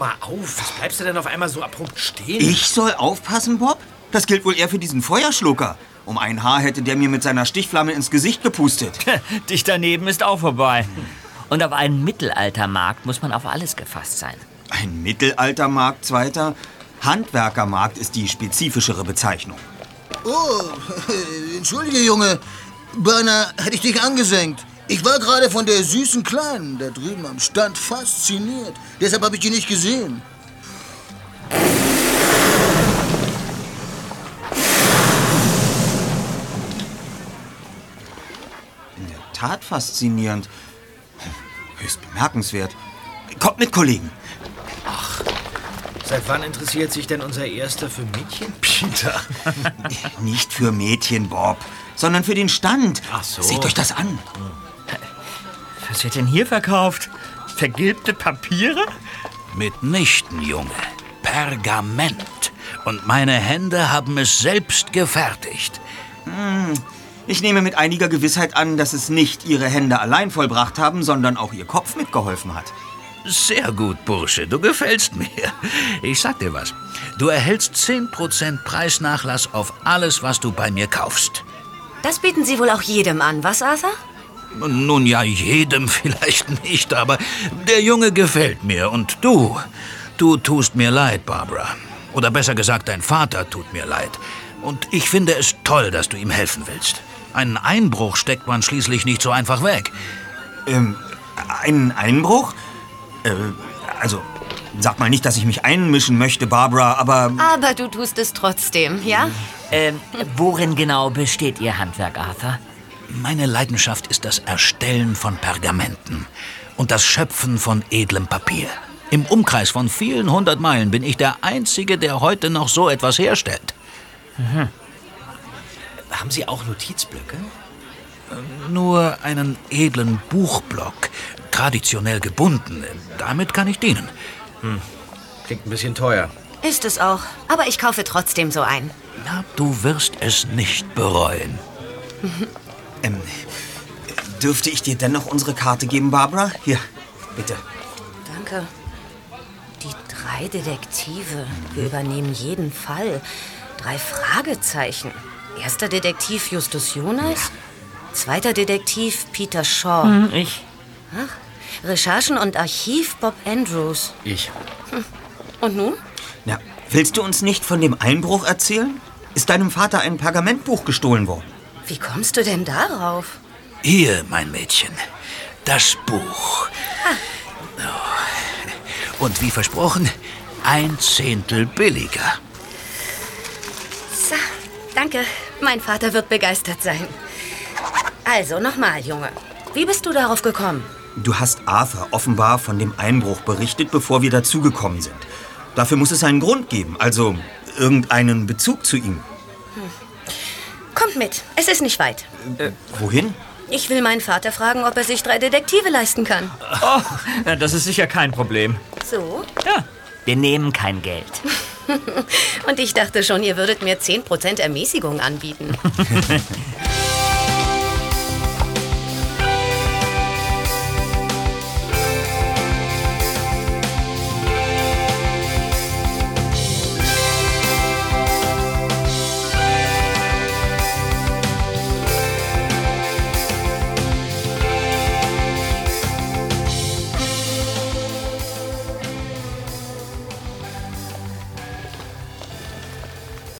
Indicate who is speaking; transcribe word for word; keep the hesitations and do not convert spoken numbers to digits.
Speaker 1: mal auf. Was bleibst du denn auf einmal so abrupt stehen?
Speaker 2: Ich soll aufpassen, Bob? Das gilt wohl eher für diesen Feuerschlucker. Um ein Haar hätte der mir mit seiner Stichflamme ins Gesicht gepustet.
Speaker 3: Dich daneben ist auch vorbei. Und auf einen Mittelaltermarkt muss man auf alles gefasst sein.
Speaker 2: Ein Mittelaltermarkt, Zweiter? Handwerkermarkt ist die spezifischere Bezeichnung.
Speaker 4: Oh, entschuldige, Junge. Beinahe hätte ich dich angesenkt. Ich war gerade von der süßen Kleinen da drüben am Stand fasziniert. Deshalb habe ich die nicht gesehen.
Speaker 2: In der Tat faszinierend. Höchst bemerkenswert. Kommt mit, Kollegen.
Speaker 1: Ach, seit wann interessiert sich denn unser Erster für Mädchen? Peter.
Speaker 2: Nicht für Mädchen, Bob, sondern für den Stand.
Speaker 1: Ach so.
Speaker 2: Seht euch das an.
Speaker 3: Was wird denn hier verkauft? Vergilbte Papiere?
Speaker 5: Mitnichten, Junge. Pergament. Und meine Hände haben es selbst gefertigt.
Speaker 2: Hm. Ich nehme mit einiger Gewissheit an, dass es nicht Ihre Hände allein vollbracht haben, sondern auch Ihr Kopf mitgeholfen hat.
Speaker 5: Sehr gut, Bursche, du gefällst mir. Ich sag dir was. Du erhältst zehn Prozent Preisnachlass auf alles, was du bei mir kaufst.
Speaker 6: Das bieten Sie wohl auch jedem an, was, Arthur?
Speaker 5: Nun ja, jedem vielleicht nicht, aber der Junge gefällt mir. Und du, du tust mir leid, Barbara. Oder besser gesagt, dein Vater tut mir leid. Und ich finde es toll, dass du ihm helfen willst. Einen Einbruch steckt man schließlich nicht so einfach weg.
Speaker 2: Ähm, einen Einbruch? Äh, also, sag mal nicht, dass ich mich einmischen möchte, Barbara, aber...
Speaker 6: Aber du tust es trotzdem, ja?
Speaker 3: Ähm, worin genau besteht Ihr Handwerk, Arthur?
Speaker 5: Meine Leidenschaft ist das Erstellen von Pergamenten und das Schöpfen von edlem Papier. Im Umkreis von vielen hundert Meilen bin ich der Einzige, der heute noch so etwas herstellt.
Speaker 1: Mhm. Haben Sie auch Notizblöcke?
Speaker 5: Nur einen edlen Buchblock, traditionell gebunden. Damit kann ich dienen.
Speaker 1: Hm. Klingt ein bisschen teuer.
Speaker 6: Ist es auch. Aber ich kaufe trotzdem so ein.
Speaker 5: Na, du wirst es nicht bereuen.
Speaker 2: ähm, dürfte ich dir dennoch unsere Karte geben, Barbara? Hier, bitte.
Speaker 6: Danke. Die drei Detektive. Wir übernehmen jeden Fall. Drei Fragezeichen. Erster Detektiv Justus Jonas. Ja. Zweiter Detektiv Peter Shaw.
Speaker 3: Hm, ich.
Speaker 6: Ach, Recherchen und Archiv Bob Andrews.
Speaker 1: Ich.
Speaker 6: Hm. Und nun?
Speaker 2: Na, willst du uns nicht von dem Einbruch erzählen? Ist deinem Vater ein Pergamentbuch gestohlen worden?
Speaker 6: Wie kommst du denn darauf?
Speaker 5: Hier, mein Mädchen. Das Buch.
Speaker 6: Ah.
Speaker 5: Und wie versprochen, ein Zehntel billiger.
Speaker 6: So, danke. Mein Vater wird begeistert sein. Also, nochmal, Junge. Wie bist du darauf gekommen?
Speaker 2: Du hast Arthur offenbar von dem Einbruch berichtet, bevor wir dazugekommen sind. Dafür muss es einen Grund geben, also irgendeinen Bezug zu ihm.
Speaker 6: Hm. Kommt mit, es ist nicht weit.
Speaker 2: Äh, wohin?
Speaker 6: Ich will meinen Vater fragen, ob er sich drei Detektive leisten kann.
Speaker 3: Oh, ja, das ist sicher kein Problem.
Speaker 6: So?
Speaker 3: Ja, wir nehmen kein Geld.
Speaker 6: Und ich dachte schon, ihr würdet mir zehn Prozent Ermäßigung anbieten.